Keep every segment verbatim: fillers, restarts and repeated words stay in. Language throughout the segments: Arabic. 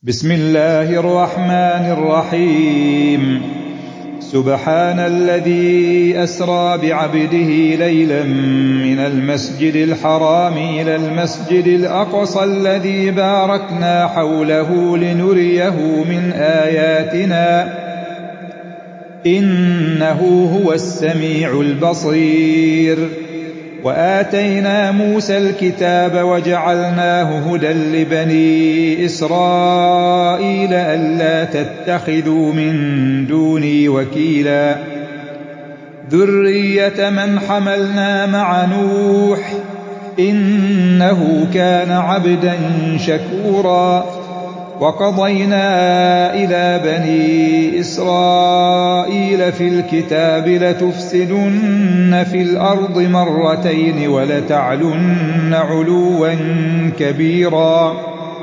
بسم الله الرحمن الرحيم سبحان الذي أسرى بعبده ليلا من المسجد الحرام إلى المسجد الأقصى الذي باركنا حوله لنريه من آياتنا إنه هو السميع البصير. وآتينا موسى الكتاب وجعلناه هدى لبني إسرائيل ألا تتخذوا من دوني وكيلا ذرية من حملنا مع نوح إنه كان عبدا شكورا. وقضينا إلى بني إسرائيل في الكتاب لتفسدن في الأرض مرتين ولتعلن علوا كبيرا.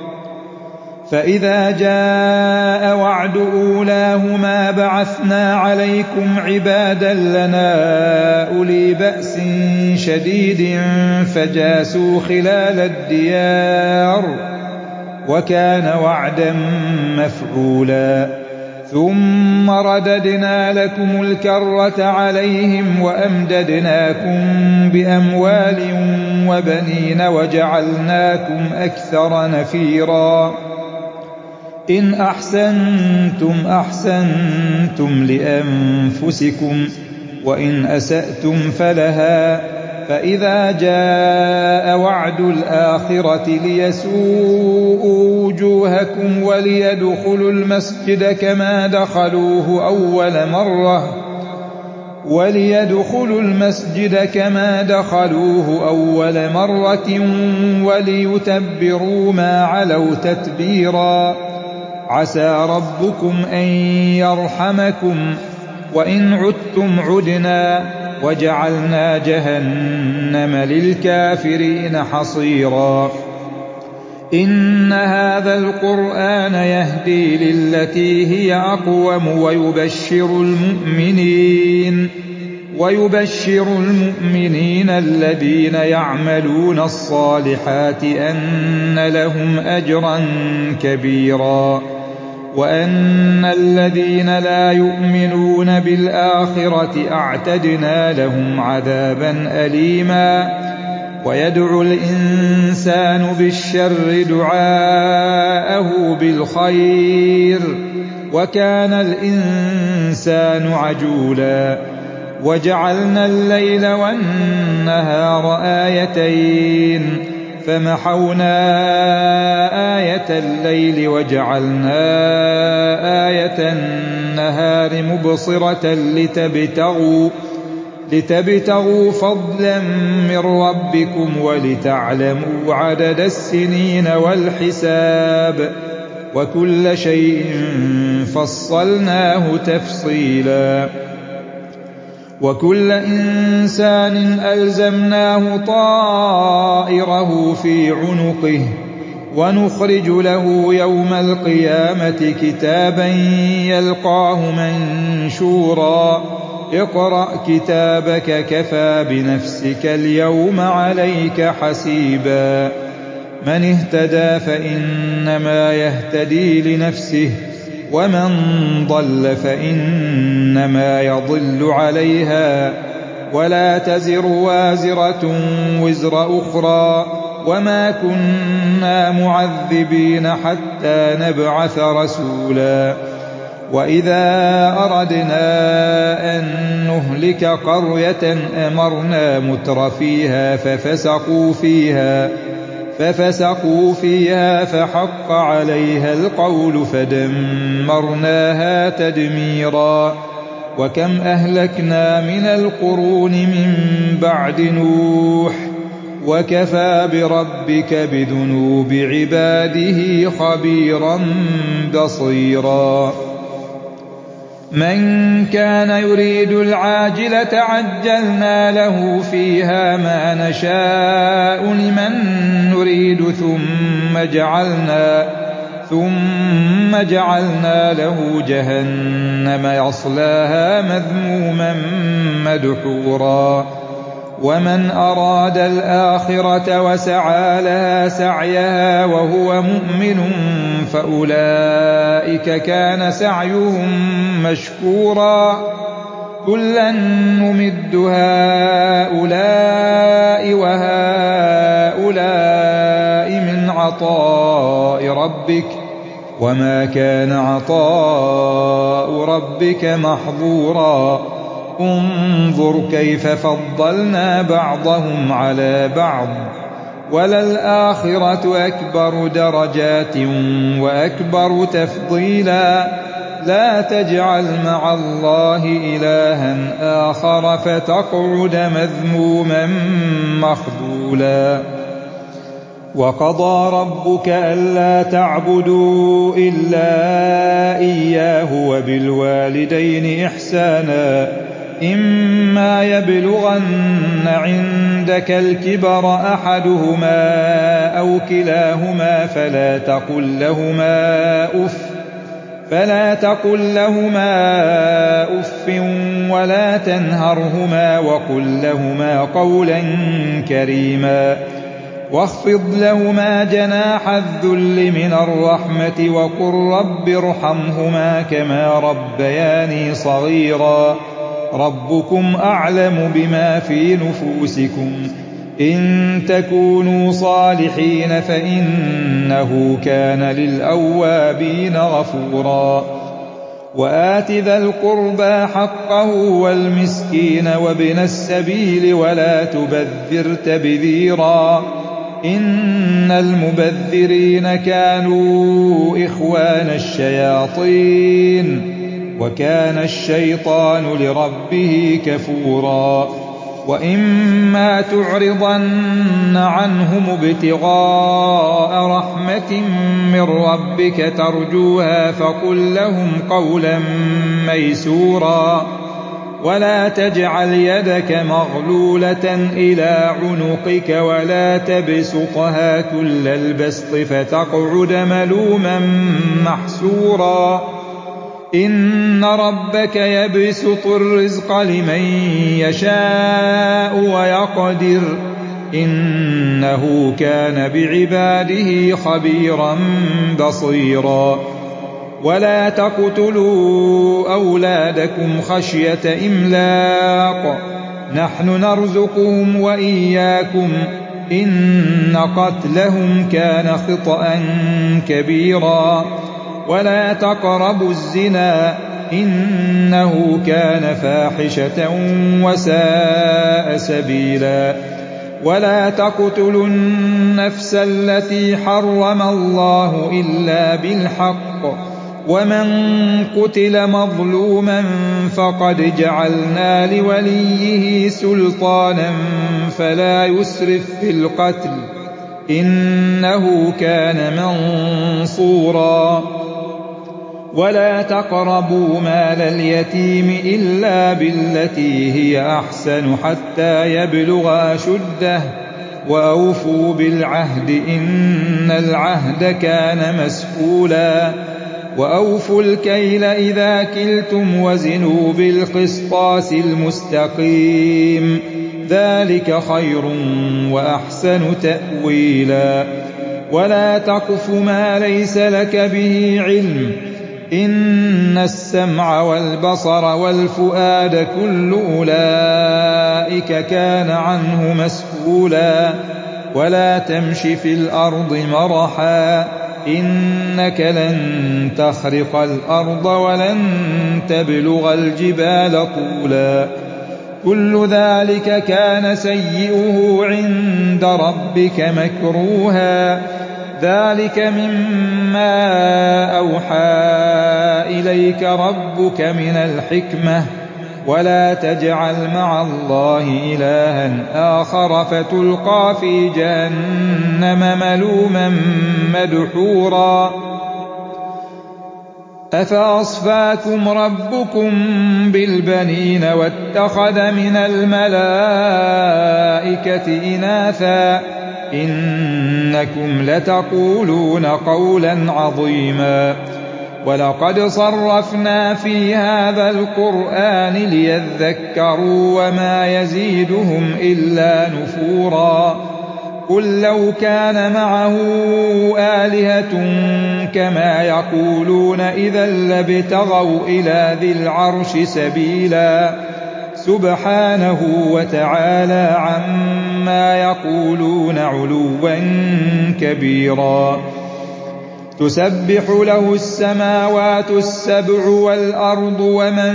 فإذا جاء وعد أولاهما بعثنا عليكم عبادا لنا أولي بأس شديد فجاسوا خلال الديار وكان وعدا مفعولا. ثم رددنا لكم الكرة عليهم وأمددناكم بأموال وبنين وجعلناكم أكثر نفيرا. إن أحسنتم أحسنتم لأنفسكم وإن أسأتم فلها. فإذا جاء وعد الآخرة ليسوءوا وجوهكم وليدخلوا المسجد كما دخلوه أول مرة وليدخلوا المسجد كما دخلوه أول مرة وليتبروا ما علوا تتبيرا. عسى ربكم أن يرحمكم وإن عدتم عدنا وجعلنا جهنم للكافرين حصيرا. إن هذا القرآن يهدي للتي هي أقوم ويبشر المؤمنين ويبشر المؤمنين الذين يعملون الصالحات أن لهم أجرا كبيرا وأن الذين لا يؤمنون بالآخرة أعتدنا لهم عذابا أليما. ويدعو الإنسان بالشر دعاءه بالخير وكان الإنسان عجولا. وجعلنا الليل والنهار آيتين فمحونا آية الليل وجعلنا آية النهار مبصرة لتبتغوا, لتبتغوا فضلا من ربكم ولتعلموا عدد السنين والحساب وكل شيء فصلناه تفصيلا. وكل إنسان ألزمناه طائره في عنقه ونخرج له يوم القيامة كتابا يلقاه منشورا. اقرأ كتابك كفى بنفسك اليوم عليك حسيبا. من اهتدى فإنما يهتدي لنفسه ومن ضل فإنما يضل عليها ولا تزر وازرة وزر أخرى وما كنا معذبين حتى نبعث رسولا. وإذا أردنا أن نهلك قرية أمرنا مترفيها ففسقوا فيها ففسقوا فيها فحق عليها القول فدمرناها تدميرا. وكم أهلكنا من القرون من بعد نوح وكفى بربك بذنوب عباده خبيرا بصيرا. من كان يريد العاجلة عجلنا له فيها ما نشاء لمن نريد ثم جعلنا ثم جعلنا له جهنم يصلاها مذموما مدحورا. ومن أراد الآخرة وسعى لها سعيها وهو مؤمن فأولئك كان سعيهم مشكورا كلا نمد هؤلاء وهؤلاء من عطاء ربك وما كان عطاء ربك محظورا انظر كيف فضلنا بعضهم على بعض وللآخرة أكبر درجات وأكبر تفضيلا لا تجعل مع الله إلها آخر فتقعد مذموما مخذولا وقضى ربك ألا تعبدوا إلا إياه وبالوالدين إحسانا إما يبلغن عندك الكبر أحدهما أو كلاهما فلا تقل لهما أف فلا تقل لهما أف ولا تنهرهما وقل لهما قولا كريما واخفض لهما جناح الذل من الرحمة وقل رب ارحمهما كما ربياني صغيرا ربكم أعلم بما في نفوسكم إن تكونوا صالحين فإنه كان للأوابين غفورا وآت ذا القربى حقه والمسكين وابن السبيل ولا تبذر تبذيرا إن المبذرين كانوا إخوان الشياطين وكان الشيطان لربه كفورا وإما تعرضن عنهم ابتغاء رحمة من ربك ترجوها فقل لهم قولا ميسورا ولا تجعل يدك مغلولة إلى عنقك ولا تبسطها كل البسط فتقعد ملوما محسورا إن ربك يبسط الرزق لمن يشاء ويقدر إنه كان بعباده خبيرا بصيرا ولا تقتلوا أولادكم خشية إملاق نحن نرزقهم وإياكم إن قتلهم كان خطأ كبيرا ولا تقربوا الزنا إنه كان فاحشة وساء سبيلا ولا تقتلوا النفس التي حرم الله إلا بالحق ومن قتل مظلوما فقد جعلنا لوليه سلطانا فلا يسرف في القتل إنه كان منصورا ولا تقربوا مال اليتيم إلا بالتي هي أحسن حتى يبلغ أشده وأوفوا بالعهد إن العهد كان مسؤولا وأوفوا الكيل إذا كلتم وزنوا بالقسطاس المستقيم ذلك خير وأحسن تأويلا ولا تقف ما ليس لك به علم إن السمع والبصر والفؤاد كل أولئك كان عنه مسؤولا ولا تمش في الأرض مرحا إنك لن تخرق الأرض ولن تبلغ الجبال طولا كل ذلك كان سيئه عند ربك مكروها ذلك مما أوحى إليك ربك من الحكمة ولا تجعل مع الله إلها آخر فتلقى في جهنم ملوما مدحورا أفأصفاكم ربكم بالبنين واتخذ من الملائكة إناثا إنكم لتقولون قولا عظيما ولقد صرفنا في هذا القرآن ليذكروا وما يزيدهم إلا نفورا قل لو كان معه آلهة كما يقولون إذا لابتغوا إلى ذي العرش سبيلا سبحانه وتعالى عما يقولون علوا كبيرا تسبح له السماوات السبع والأرض ومن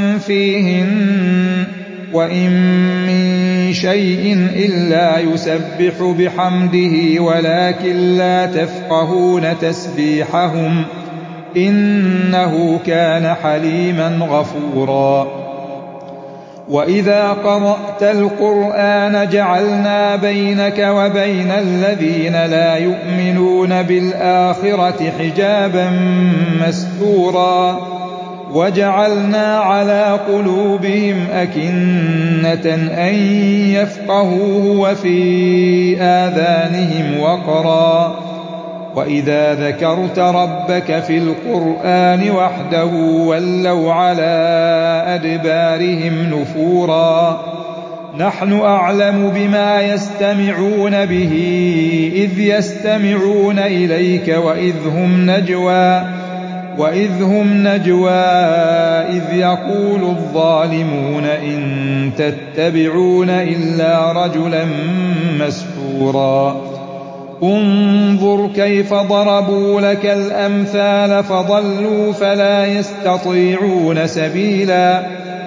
فيهن وإن من شيء إلا يسبح بحمده ولكن لا تفقهون تسبيحهم إنه كان حليما غفورا وإذا قرأت القرآن جعلنا بينك وبين الذين لا يؤمنون بالآخرة حجابا مستورا وجعلنا على قلوبهم أكنة أن يفقهوه وفي آذانهم وقرا وإذا ذكرت ربك في القرآن وحده ولوا على أدبارهم نفورا نحن أعلم بما يستمعون به إذ يستمعون إليك وإذ هم نجوى وإذ هم نجوى إذ يقول الظالمون إن تتبعون إلا رجلا مسحورا انظر كيف ضربوا لك الأمثال فضلوا فلا يستطيعون سبيلا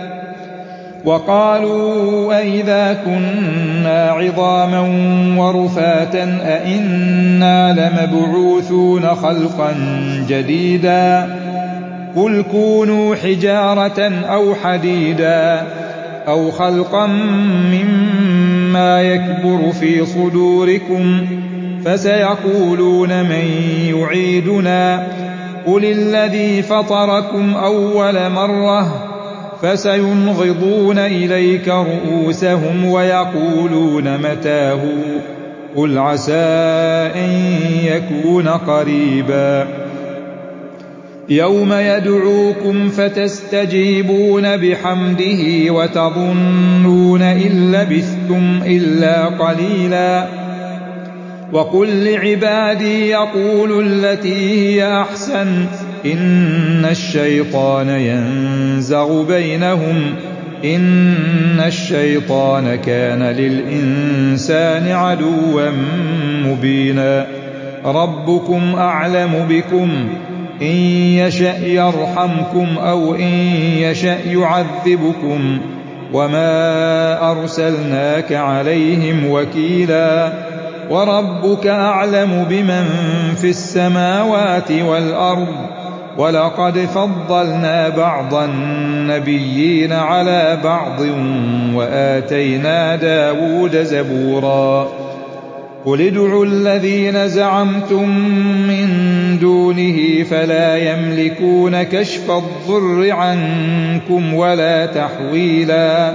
وقالوا أئذا كنا عظاما ورفاتا أئنا لمبعوثون خلقا جديدا قل كونوا حجارة أو حديدا أو خلقا مما يكبر في صدوركم فسيقولون من يعيدنا قل الذي فطركم أول مرة فسينغضون إليك رؤوسهم ويقولون متاه قل عسى أن يكون قريبا يوم يدعوكم فتستجيبون بحمده وتظنون إن لبثتم إلا قليلا وقل لعبادي يقولوا التي هي أحسن إن الشيطان ينزغ بينهم إن الشيطان كان للإنسان عدوا مبينا ربكم أعلم بكم إن يشأ يرحمكم أو إن يشأ يعذبكم وما أرسلناك عليهم وكيلا وربك أعلم بمن في السماوات والأرض ولقد فضلنا بعض النبيين على بعض وآتينا داود زبورا قل ادعوا الذين زعمتم من دونه فلا يملكون كشف الضر عنكم ولا تحويلا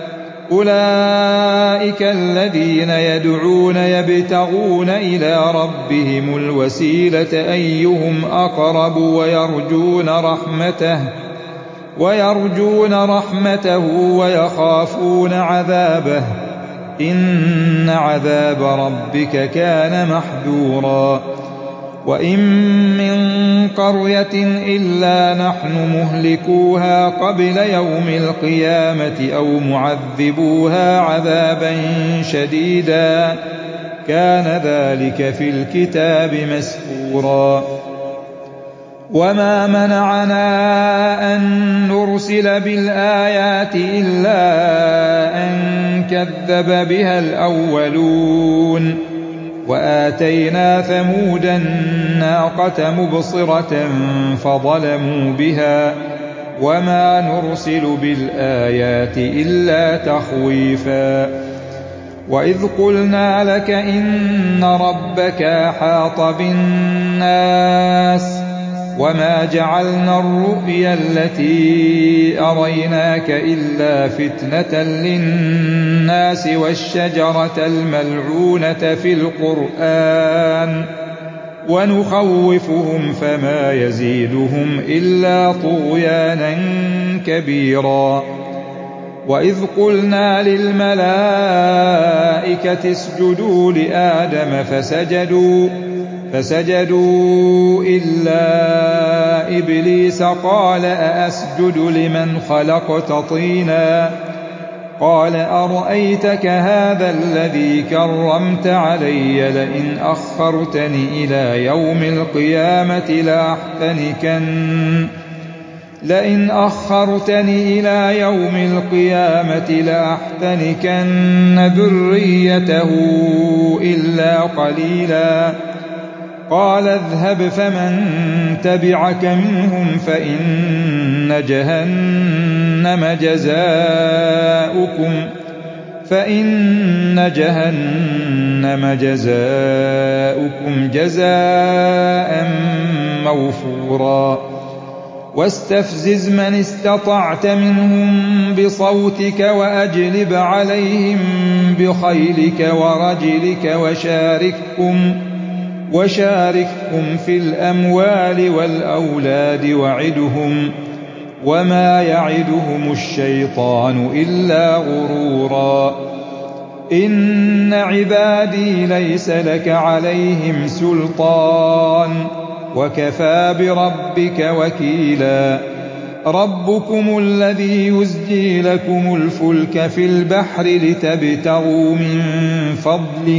أولئك الذين يدعون يبتغون إلى ربهم الوسيلة أيهم أقرب ويرجون رحمته ويرجون رحمته ويخافون عذابه إن عذاب ربك كان محذورا وإن من قرية إلا نحن مهلكوها قبل يوم القيامة أو معذبوها عذابا شديدا كان ذلك في الكتاب مسطورا وما منعنا أن نرسل بالآيات إلا أن كذب بها الأولون وآتينا ثمود الناقة مبصرة فظلموا بها وما نرسل بالآيات إلا تخويفا وإذ قلنا لك إن ربك أحاط بالناس وما جعلنا الرؤيا التي أريناك إلا فتنة للناس والشجرة الملعونة في القرآن ونخوفهم فما يزيدهم إلا طغيانا كبيرا. وإذ قلنا للملائكة اسجدوا لآدم فسجدوا فسجدوا إلا إبليس قال أأسجد لمن خلقت طينا قال أرأيتك هذا الذي كرمت علي لئن أخرتني إلى يوم القيامة لأحتنكن لئن أخرتني إلى يوم القيامة لأحتنكن ذريته إلا قليلا. قال اذهب فمن تبعك منهم فإن جهنم جزاؤكم فإن جهنم جزاؤكم جزاء موفورا. واستفزز من استطعت منهم بصوتك وأجلب عليهم بخيلك ورجلك وشاركهم وشاركهم في الأموال والأولاد وعدهم وما يعدهم الشيطان إلا غرورا. إن عبادي ليس لك عليهم سلطان وكفى بربك وكيلا. ربكم الذي يزجي لكم الفلك في البحر لتبتغوا من فضله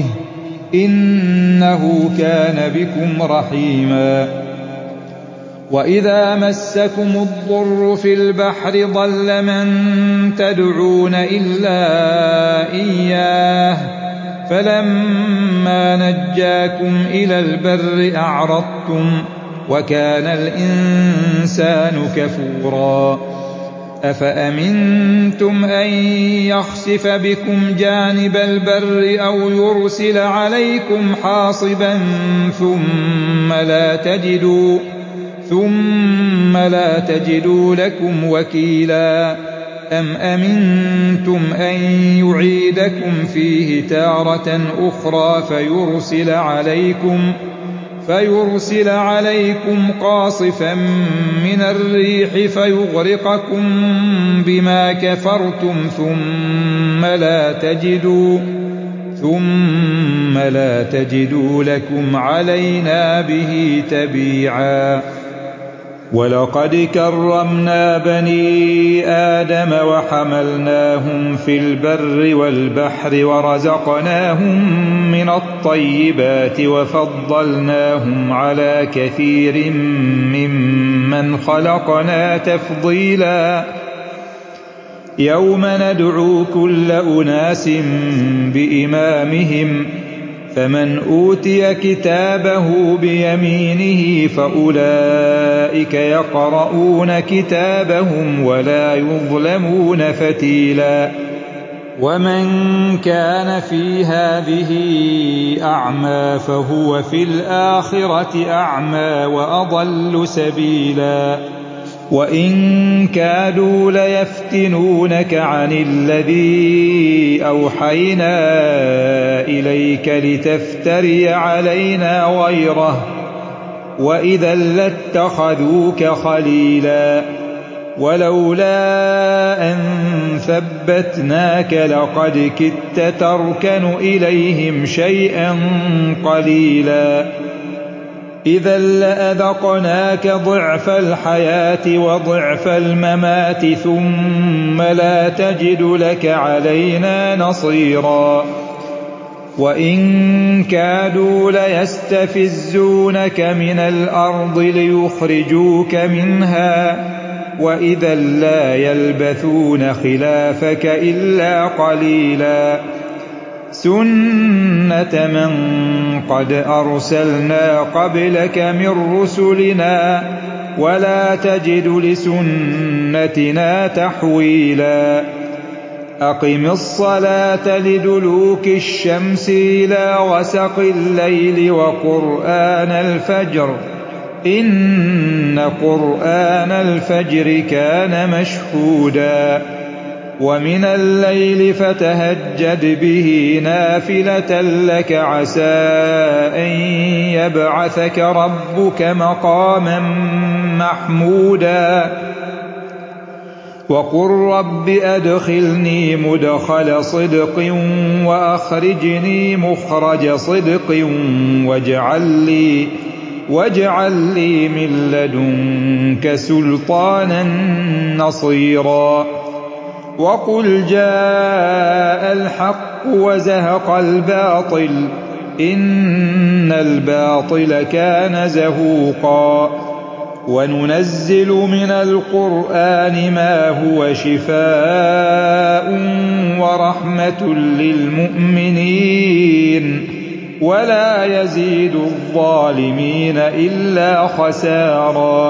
إنه كان بكم رحيما. وإذا مسكم الضر في البحر ضل من تدعون إلا إياه فلما نجاكم إلى البر أعرضتم وكان الإنسان كفورا. أفأمنتم أن يخسف بكم جانب البر أو يرسل عليكم حاصبا ثم لا تجدوا ثم لا تجدوا لكم وكيلا. أم أمنتم أن يعيدكم فيه تارة أخرى فيرسل عليكم فيرسل عليكم قاصفا من الريح فيغرقكم بما كفرتم ثم لا تجدوا ثم لا تجدوا لكم علينا به تبيعا. ولقد كرمنا بني آدم وحملناهم في البر والبحر ورزقناهم من الطيبات وفضلناهم على كثير ممن خلقنا تفضيلا. يوم ندعو كل أناس بإمامهم فمن أوتي كتابه بيمينه فأولئك يقرؤون كتابهم ولا يظلمون فتيلا. ومن كان في هذه أعمى فهو في الآخرة أعمى وأضل سبيلا. وإن كادوا ليفتنونك عن الذي أوحينا إليك لتفتري علينا غيره وإذا لاتخذوك خليلا. ولولا أن ثبتناك لقد كدت تركن إليهم شيئا قليلا. إذا لأذقناك ضعف الحياة وضعف الممات ثم لا تجد لك علينا نصيرا. وإن كادوا ليستفزونك من الأرض ليخرجوك منها وإذا لا يلبثون خلافك إلا قليلا. سنة من قد أرسلنا قبلك من رسلنا ولا تجد لسنتنا تحويلا. أقم الصلاة لدلوك الشمس إلى غسق الليل وقرآن الفجر إن قرآن الفجر كان مشهودا. ومن الليل فتهجد به نافلة لك عسى أن يبعثك ربك مقاما محمودا وقل رب أدخلني مدخل صدق وأخرجني مخرج صدق واجعل لي, واجعل لي من لدنك سلطانا نصيرا وقل جاء الحق وزهق الباطل إن الباطل كان زهوقا وننزل من القرآن ما هو شفاء ورحمة للمؤمنين ولا يزيد الظالمين إلا خسارا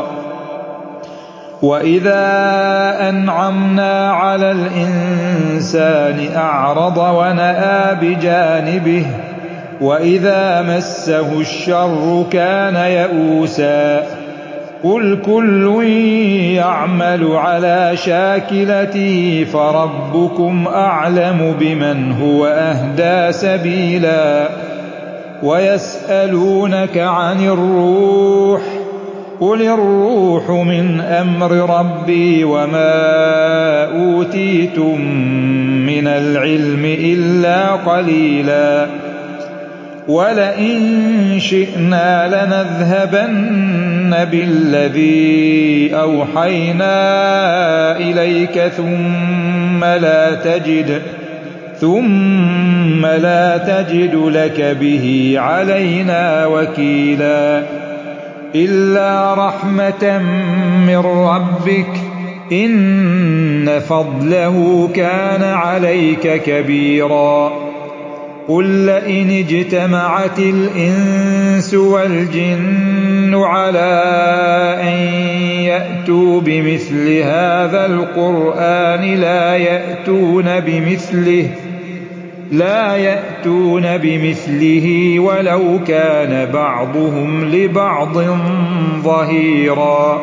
وإذا أنعمنا على الإنسان أعرض ونأى بجانبه وإذا مسه الشر كان يئوسا قل كل يعمل على شاكلته فربكم أعلم بمن هو أهدى سبيلا ويسألونك عن الروح قل الروح من أمر ربي وما أوتيتم من العلم إلا قليلا ولئن شئنا لنذهبن بالذي أوحينا إليك ثم لا تجد ثم لا تجد لك به علينا وكيلا إلا رحمة من ربك إن فضله كان عليك كبيرا قل لئن اجتمعت الإنس والجن على أن يأتوا بمثل هذا القرآن لا يأتون بمثله لا يأتون بمثله ولو كان بعضهم لبعض ظهيرا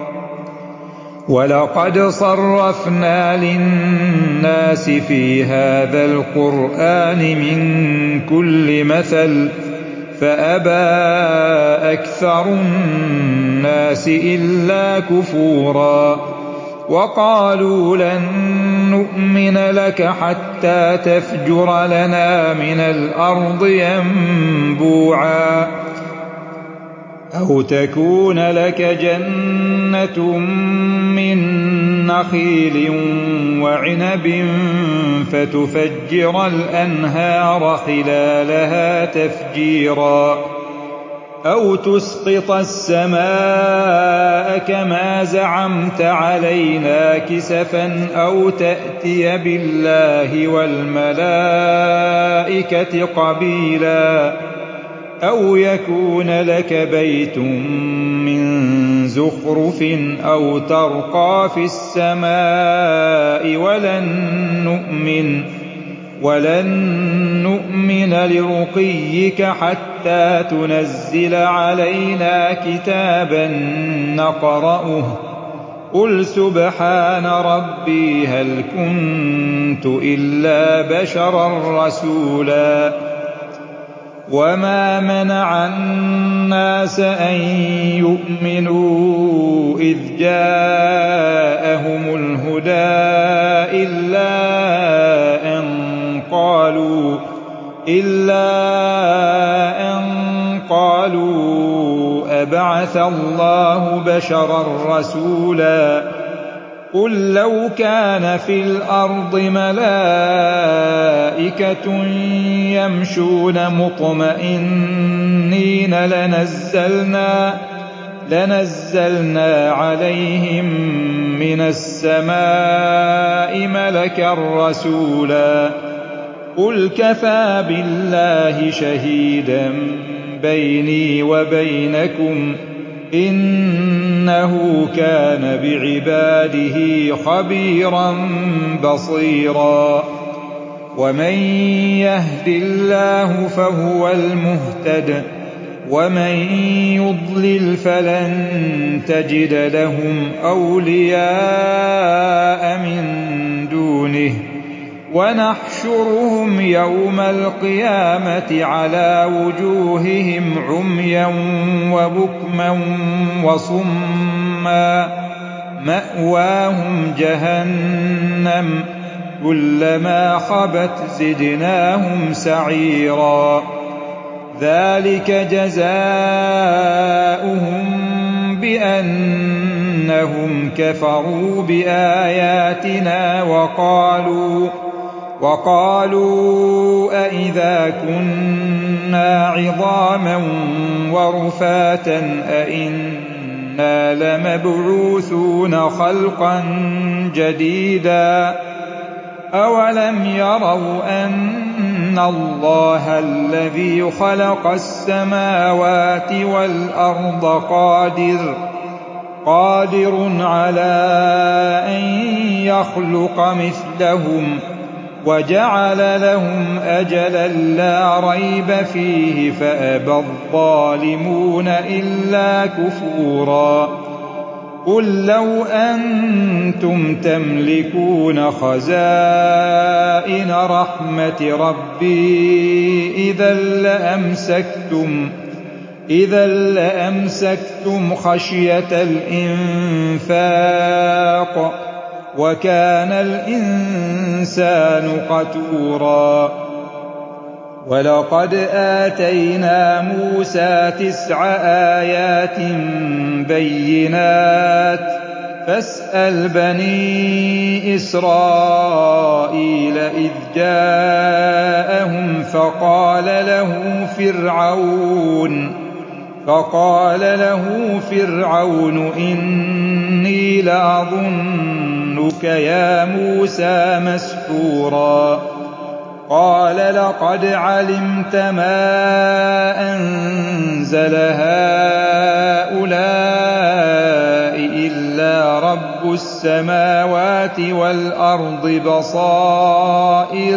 ولقد صرفنا للناس في هذا القرآن من كل مثل فأبى أكثر الناس إلا كفورا وقالوا لن نؤمن لك حتى تفجر لنا من الأرض ينبوعا أو تكون لك جنة من نخيل وعنب فتفجر الأنهار خلالها تفجيرا أو تسقط السماء كما زعمت علينا كسفا أو تأتي بالله والملائكة قبيلا أو يكون لك بيت من زخرف أو ترقى في السماء ولن نؤمن ولن نؤمن لرقيك حتى تنزل علينا كتابا نقرأه قل سبحان ربي هل كنت إلا بشرا رسولا وما منع الناس أن يؤمنوا إذ جاءهم الهدى إلا أن قالوا إلا أن قالوا أبعث الله بشرا رسولا قل لو كان في الأرض ملائكة يمشون مطمئنين لنزلنا لنزلنا عليهم من السماء ملكا رسولا قل كفى بالله شهيدا بيني وبينكم إنه كان بعباده خبيرا بصيرا ومن يهد الله فهو المهتد ومن يضلل فلن تجد لهم أولياء من دونه ونحشرهم يوم القيامة على وجوههم عميا وبكما وصما مأواهم جهنم كلما خبت زدناهم سعيرا ذلك جزاؤهم بأنهم كفروا بآياتنا وقالوا وقالوا أئذا كنا عظاما ورفاتا أئنا لمبعوثون خلقا جديدا أولم يروا أن الله الذي خلق السماوات والأرض قادر قادر على أن يخلق مثلهم وجعل لهم أجلا لا ريب فيه فأبى الظالمون إلا كفورا قل لو أنتم تملكون خزائن رحمة ربي إذا لأمسكتم إذا لأمسكتم خشية الإنفاق وكان الإنسان قتورا ولقد آتينا موسى تسع آيات بينات فاسأل بني إسرائيل إذ جاءهم فقال له فرعون فقال له فرعون إني لأظنك يا موسى مسحورا قال لقد علمت ما أنزل هؤلاء إلا رب السماوات والأرض بصائر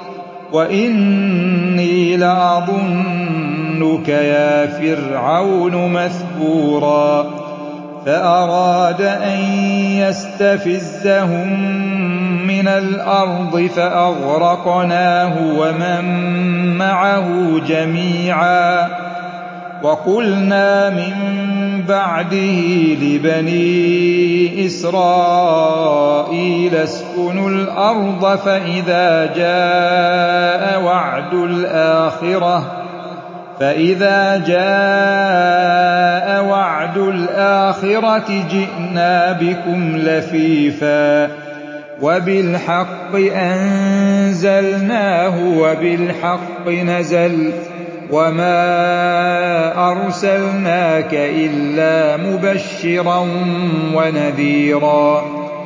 وإني لأظنك يا فرعون مثبورا فأراد أن يستفزهم من الأرض فأغرقناه ومن معه جميعا وقلنا من بعده لبني إسرائيل اسكنوا الأرض فإذا جاء وعد الآخرة فإذا جاء وعد الآخرة جئنا بكم لفيفا وبالحق أنزلناه وبالحق نزل وما أرسلناك إلا مبشرا ونذيرا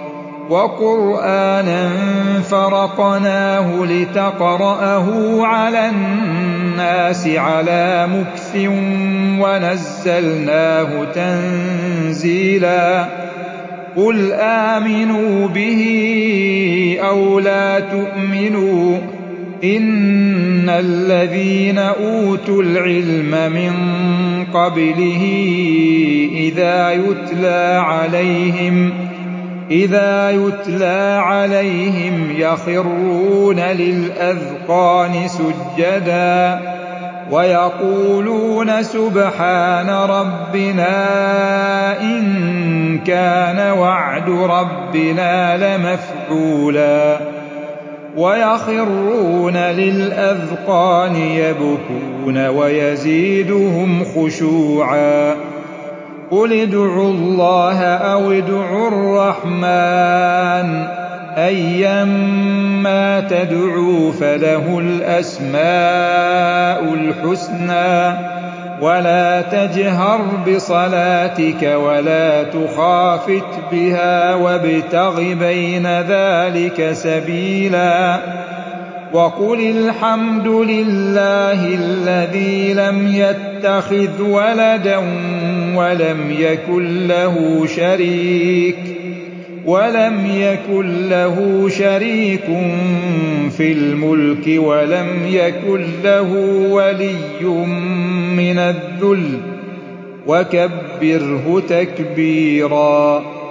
وقرآنا فرقناه لتقرأه على الناس على مكث ونزلناه تنزيلا قل آمنوا به أو لا تؤمنوا إن الذين أوتوا العلم من قبله إذا يتلى عليهم إذا يتلى عليهم يخرون للأذقان سجدا ويقولون سبحان ربنا إن كان وعد ربنا لمفعولا ويخرون للأذقان يبكون ويزيدهم خشوعا قل ادعوا الله أو ادعوا الرحمن أيما تدعوا فله الأسماء الحسنى ولا تجهر بصلاتك ولا تخافت بها وابتغ بين ذلك سبيلا وقل الحمد لله الذي لم يتخذ ولدا ولم يكن له شريك ولم يكن له شريك في الملك ولم يكن له ولي من الذل وكبره تكبيرا.